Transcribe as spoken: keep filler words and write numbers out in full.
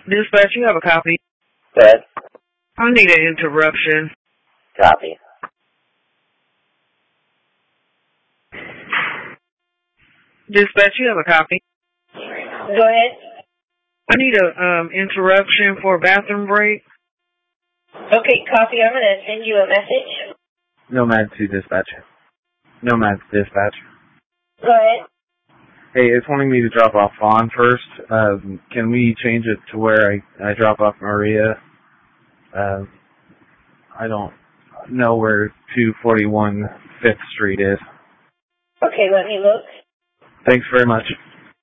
Dispatch, you have a copy. Good. I need an interruption. Copy. Dispatch, you have a copy. Go ahead. I need a um, interruption for a bathroom break. Okay, copy. I'm going to send you a message. Nomad to dispatch. Nomad to dispatch. Go ahead. Hey, it's wanting me to drop off Vaughn first. Um, can we change it to where I, I drop off Maria? Uh, I don't know where two forty-one Fifth Street is. Okay, let me look. Thanks very much.